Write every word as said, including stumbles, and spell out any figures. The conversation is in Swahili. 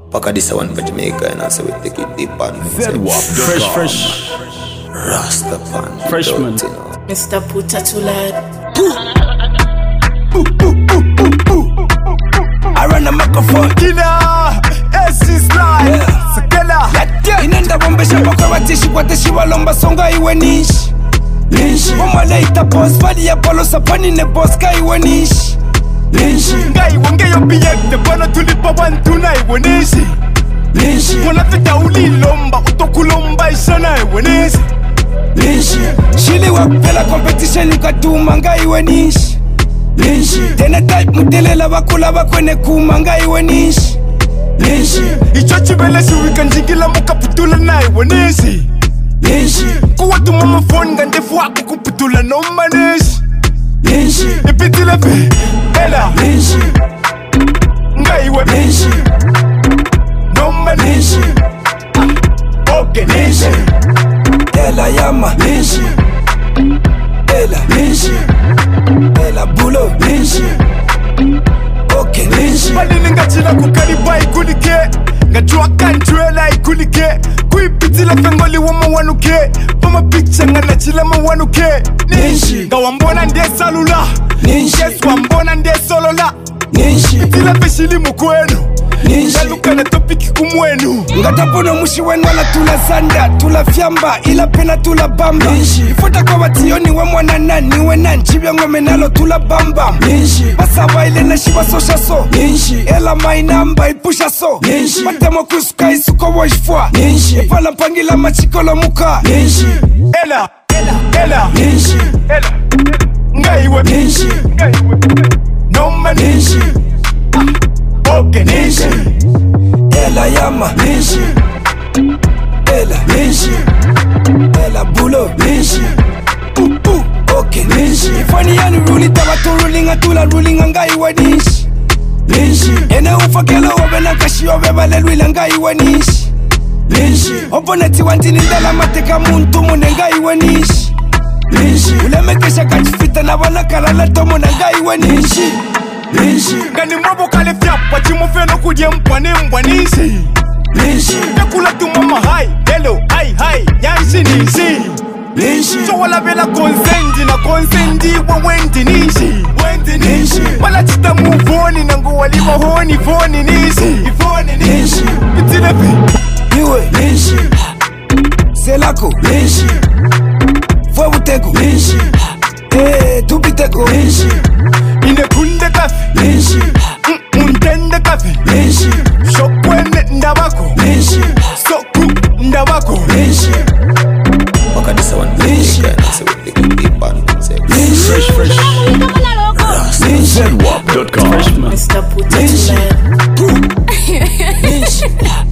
Paka this one for Jamaica and also we take it deep and fresh, fresh, Rasta pan, freshman, you know. Mister Puta Tulad. I run a microphone killer, S is live, Sakela. Inenda bombe shapoka watishi kwa teshi walomba songa iwe nishi. Nishi, mama leita boss, fadi ya polo sapani ne boss ka iwe nishi. Nishi, ngai wange yo biyekte, bono tulipa wantuna iwe nishi. Nishi, mwana fita uli lomba, utokulomba ishana iwe nishi. Nishi, shili wapela competition ukatuma ngai iwe nishi. Nishi, tena type mutelela bakula bakwene kuma ngai iwe nishi. Nishi, icho chibele shiwika njingila mukaputula na iwe nishi. Nishi, kuwa tu mama phone gandefu wako kuputula no manishi. Nishi, ipitile fe, ela Nishi, nga iwe Nishi, no manishi. ah, Okay Nishi, ela yama Nishi, ela Nishi, ela bulo Nishi, okay Nishi. Malini nga chila kukariba ikulike, nga chua kanchuela ikulike. Kuipitila fengoli wama wanuke, pama picture nga nachila ma wanuke. Nishi, nga wambona nde salula, Nishi, yes wambona nde solola. Nishi, pitila feshili mukwenu, Nishi, nga luka na topiki kumwenu. Nga tapuno mushi wenu wala tula zanda, tula fiamba, ila pena tula bamba. Nishi, ifuta kwa wationi wa mwana nani we nanchibia ngome nalo tula bamba. Nishi, basaba ile na shiba sosha so. Nishi, ela mainamba ipusha so. Nishi, matemo kusuka isuko wajfua. Nishi, ipala mpangila machikolo muka. Nishi, ela, ela, ela. Nishi, ela, nga iwe Nishi, nga iwe no man Nishi, ah, okay Nishi, ela yama Nishi, ela Nishi, ela bulo Nishi, uh, uh, okay Nishi. Ifani yani ruli tabatu ruling atula ruling anga iwe Nishi. Nishi, ene ufakela obe na kashi obe balelu ilanga iwe Nishi. Nishi, oponeti wantini ndala mateka muntu munenga iwe Nishi. Nishi, ulemekesha kachifita na wana kalala tomo nanga iwe Nishi. Nishi, gani mbobo kale fiapa chimofeno kudye mpwane mbwanishi. Nishi, yakula tu mama hai, hello, hai hai, yanshi Nishi. Nishi, so wala bela konsendi na konsendi wa wendi Nishi. Wendi Nishi, wala chita muvoni na ngu waliva honi voni Nishi. Ivoni Nishi, itilepe iwe Nishi, selako Nishi, fwe buteko Nishi, eh, tupiteko Nishi, ine kunde kafe Nishi, untende kafe Nishi, shokwene ndabako Nishi, soku ndabako Nishi. Paka this one for Jamaica and also we take it deep and fresh, fresh, Mister Puta Tulad.